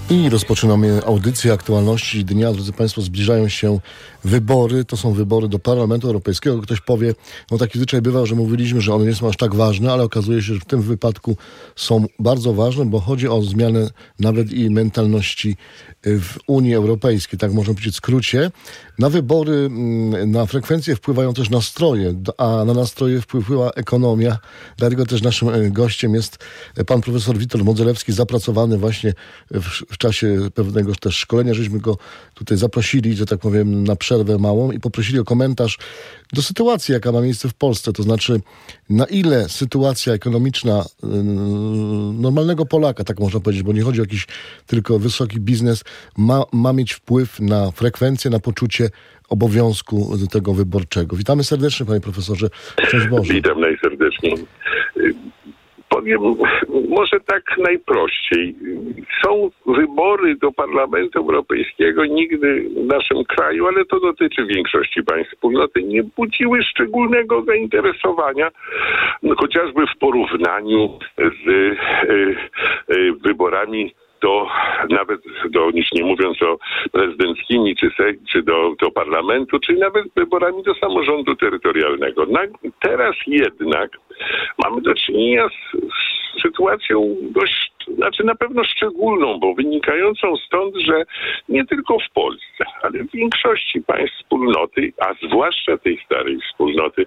I rozpoczynamy audycję aktualności dnia. Drodzy Państwo, zbliżają się wybory. To są wybory do Parlamentu Europejskiego. Ktoś powie, no taki zwyczaj bywa, że mówiliśmy, że one nie są aż tak ważne, ale okazuje się, że w tym wypadku są bardzo ważne, bo chodzi o zmianę nawet i mentalności w Unii Europejskiej, tak można powiedzieć w skrócie. Na wybory, na frekwencję wpływają też nastroje, a na nastroje wpływa ekonomia. Dlatego też naszym gościem jest pan profesor Witold Modzelewski, zapracowany właśnie w czasie pewnego też szkolenia, żeśmy go tutaj zaprosili, że tak powiem, na przerwę małą i poprosili o komentarz do sytuacji, jaka ma miejsce w Polsce. To znaczy, na ile sytuacja ekonomiczna normalnego Polaka, tak można powiedzieć, bo nie chodzi o jakiś tylko wysoki biznes, ma mieć wpływ na frekwencję, na poczucie obowiązku tego wyborczego. Witamy serdecznie, panie profesorze. Szczęść Boże. Witam najserdeczniej. Powiem może tak najprościej. Są wybory do Parlamentu Europejskiego, nigdy w naszym kraju, ale to dotyczy większości państw wspólnoty, nie budziły szczególnego zainteresowania, chociażby w porównaniu z wyborami nawet już nie mówiąc o prezydenckimi, czy do parlamentu, czy nawet wyborami do samorządu terytorialnego. Teraz jednak mamy do czynienia z sytuacją dość, na pewno szczególną, bo wynikającą stąd, że nie tylko w Polsce, ale w większości państw wspólnoty, a zwłaszcza tej starej wspólnoty,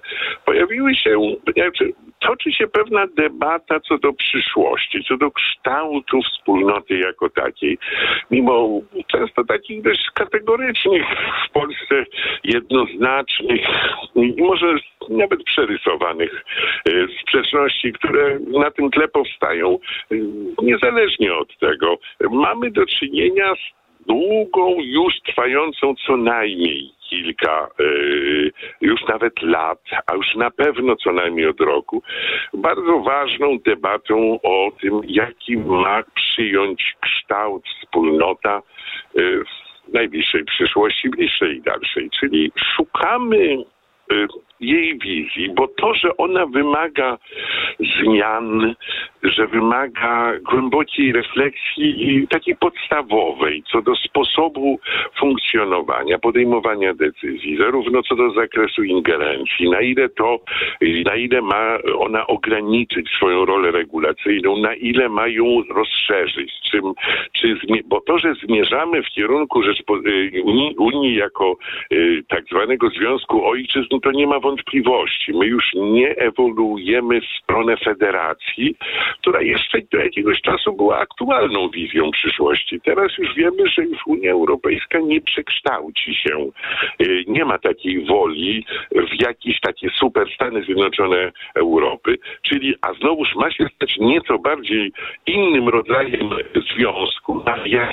toczy się pewna debata co do przyszłości, co do kształtu wspólnoty jako takiej. Mimo często takich dość kategorycznych w Polsce, jednoznacznych i może nawet przerysowanych sprzeczności, które na tym tle powstają, niezależnie od tego. Mamy do czynienia z długą, już trwającą co najmniej kilka, już nawet lat, a już na pewno co najmniej od roku, bardzo ważną debatą o tym, jaki ma przyjąć kształt wspólnota w najbliższej przyszłości, bliższej i dalszej. Czyli szukamy jej wizji, bo to, że ona wymaga zmian, że wymaga głębokiej refleksji i takiej podstawowej co do sposobu funkcjonowania, podejmowania decyzji, zarówno co do zakresu ingerencji, na ile ma ona ograniczyć swoją rolę regulacyjną, na ile ma ją rozszerzyć, bo to, że zmierzamy w kierunku Unii jako tak zwanego Związku Ojczyzn, to nie ma wątpliwości. My już nie ewoluujemy w stronę federacji, która jeszcze do jakiegoś czasu była aktualną wizją przyszłości. Teraz już wiemy, że już Unia Europejska nie przekształci się. Nie ma takiej woli w jakieś takie super Stany Zjednoczone Europy, a znowuż ma się stać nieco bardziej innym rodzajem związku.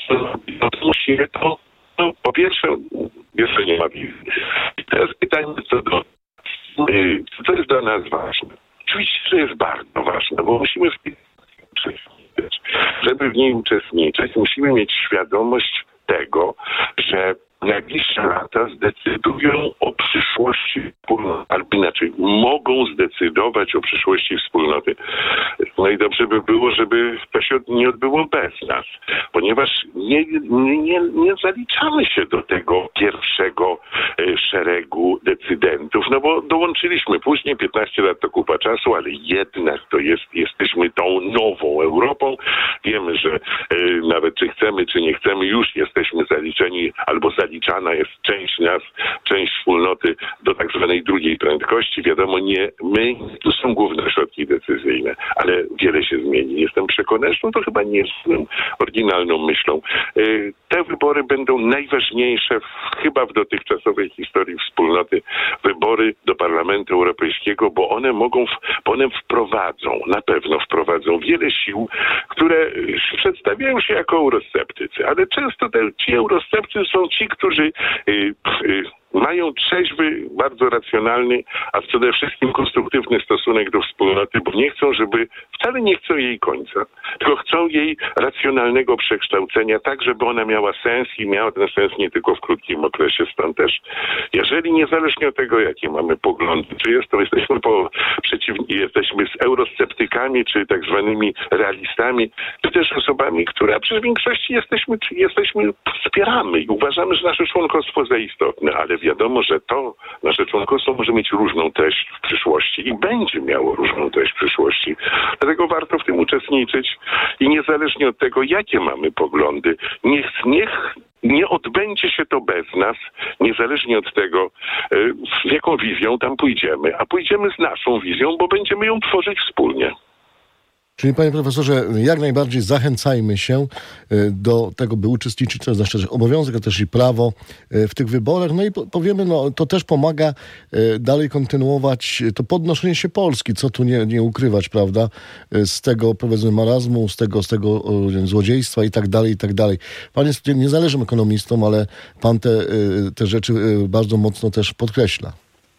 Po pierwsze, jeszcze nie ma wizji. I teraz pytanie co jest dla nas ważne? Oczywiście, że jest bardzo ważne, bo musimy w niej uczestniczyć. Żeby w niej uczestniczyć, musimy mieć świadomość tego, że najbliższe lata zdecydują o przyszłości wspólnoty, albo inaczej, mogą zdecydować o przyszłości wspólnoty. No i dobrze by było, żeby to się nie odbyło bez nas, ponieważ nie zaliczamy się do tego pierwszego szeregu decydentów, no bo dołączyliśmy później, 15 lat to kupa czasu, ale jednak jesteśmy tą nową Europą. Wiemy, że nawet czy chcemy, czy nie chcemy, już jesteśmy zaliczeni albo zaliczana jest część nas, część wspólnoty do tak zwanej drugiej prędkości. Wiadomo, tu są główne środki decyzyjne, ale wiele się zmieni. Jestem przekonany, że to chyba nie jest oryginalną myślą. Te wybory będą najważniejsze chyba w dotychczasowej historii wspólnoty. Wybory do Parlamentu Europejskiego, bo one na pewno wprowadzą wiele sił, które przedstawiają się jako eurosceptycy, ale często ci eurosceptycy są ci, którzy mają trzeźwy, bardzo racjonalny, a przede wszystkim konstruktywny stosunek do wspólnoty, bo wcale nie chcą jej końca, tylko chcą jej racjonalnego przekształcenia tak, żeby ona miała sens i miała ten sens nie tylko w krótkim okresie. Stąd też, jeżeli niezależnie od tego, jakie mamy poglądy, czy jesteśmy z eurosceptykami, czy tak zwanymi realistami, czy też osobami, które przecież w większości wspieramy i uważamy, że nasze członkostwo za istotne, ale wiadomo, że to nasze członkostwo może mieć różną treść w przyszłości i będzie miało różną treść w przyszłości. Dlatego warto w tym uczestniczyć i niezależnie od tego, jakie mamy poglądy, niech nie odbędzie się to bez nas, niezależnie od tego, z jaką wizją tam pójdziemy. A pójdziemy z naszą wizją, bo będziemy ją tworzyć wspólnie. Czyli, panie profesorze, jak najbardziej zachęcajmy się do tego, by uczestniczyć, to jest nasz obowiązek, a też i prawo w tych wyborach. No i powiemy, to też pomaga dalej kontynuować to podnoszenie się Polski, co tu nie ukrywać, prawda, z tego, powiedzmy, marazmu, z tego złodziejstwa i tak dalej, i tak dalej. Pan jest niezależnym ekonomistą, ale pan te rzeczy bardzo mocno też podkreśla.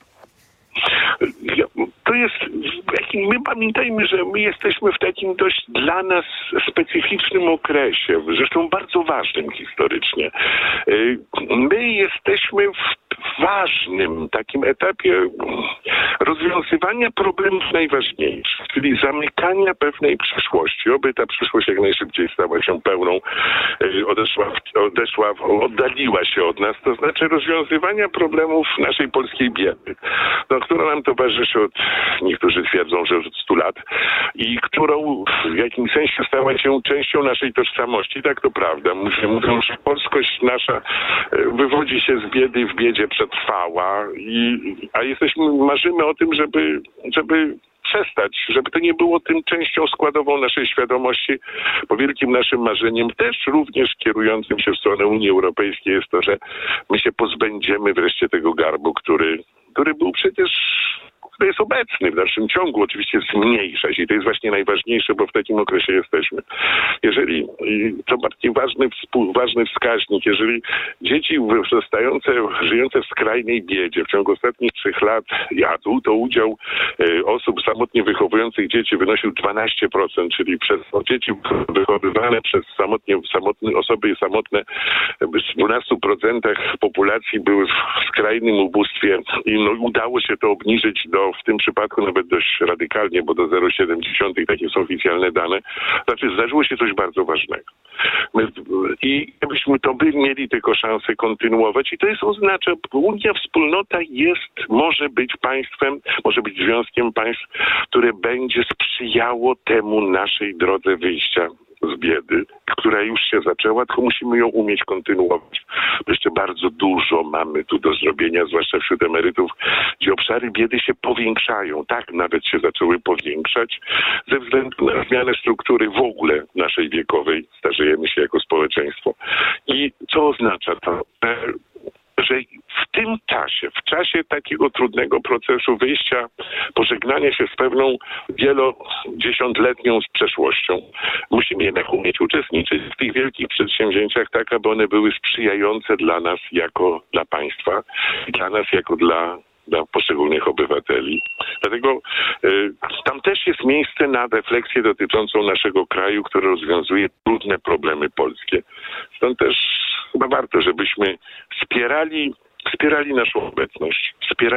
To jest, my pamiętajmy, że my jesteśmy w takim dość dla nas specyficznym okresie, zresztą bardzo ważnym historycznie. My jesteśmy w ważnym takim etapie rozwiązywania problemów najważniejszych, czyli zamykania pewnej przyszłości. Oby ta przyszłość jak najszybciej stała się pełną, oddaliła się od nas, to znaczy rozwiązywania problemów naszej polskiej biedy, która nam towarzyszy niektórzy twierdzą, że od 100 lat i którą w jakimś sensie stała się częścią naszej tożsamości. Tak, to prawda. Mówią, że polskość nasza wywodzi się z biedy, w biedzie przetrwała, a marzymy o tym, żeby przestać, żeby to nie było tym częścią składową naszej świadomości, bo wielkim naszym marzeniem, też również kierującym się w stronę Unii Europejskiej, jest to, że my się pozbędziemy wreszcie tego garbu, który był przecież, który jest obecny w dalszym ciągu, oczywiście zmniejszać i to jest właśnie najważniejsze, bo w takim okresie jesteśmy. To bardziej ważny wskaźnik, jeżeli dzieci żyjące w skrajnej biedzie w ciągu ostatnich 3 lat jadł, to udział osób samotnie wychowujących dzieci wynosił 12%, czyli przez dzieci wychowywane przez osoby samotne w 12% populacji były w skrajnym ubóstwie i udało się to obniżyć w tym przypadku nawet dość radykalnie, bo do 0,7, takie są oficjalne dane. Znaczy zdarzyło się coś bardzo ważnego. I gdybyśmy mieli tylko szansę kontynuować i to oznacza, Unia Wspólnota może być państwem, może być związkiem państw, które będzie sprzyjało temu naszej drodze wyjścia z biedy, która już się zaczęła, tylko musimy ją umieć kontynuować. Jeszcze bardzo dużo mamy tu do zrobienia, zwłaszcza wśród emerytów, gdzie obszary biedy się powiększają. Tak, nawet się zaczęły powiększać ze względu na zmianę struktury w ogóle naszej wiekowej. Starzejemy się jako społeczeństwo. I co oznacza to? Że w czasie takiego trudnego procesu wyjścia, pożegnania się z pewną wielodziesiątletnią przeszłością, musimy jednak umieć uczestniczyć w tych wielkich przedsięwzięciach tak, aby one były sprzyjające dla nas jako dla państwa i dla nas jako dla poszczególnych obywateli. Dlatego tam też jest miejsce na refleksję dotyczącą naszego kraju, który rozwiązuje trudne problemy polskie. Stąd też chyba warto, żebyśmy wspierali naszą obecność.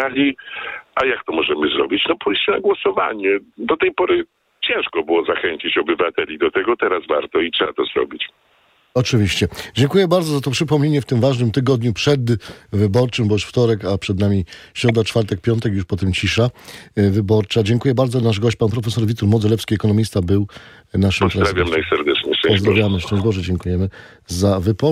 A jak to możemy zrobić? Pójść na głosowanie. Do tej pory ciężko było zachęcić obywateli do tego, teraz warto i trzeba to zrobić. Oczywiście. Dziękuję bardzo za to przypomnienie w tym ważnym tygodniu przedwyborczym, bo już wtorek, a przed nami środa, czwartek, piątek, już potem cisza wyborcza. Dziękuję bardzo. Nasz gość, pan profesor Witold Modzelewski, ekonomista, był naszym... Pozdrawiam najserdeczniej. Pozdrawiamy. Szczęść Boże, dziękujemy za wypowiedź.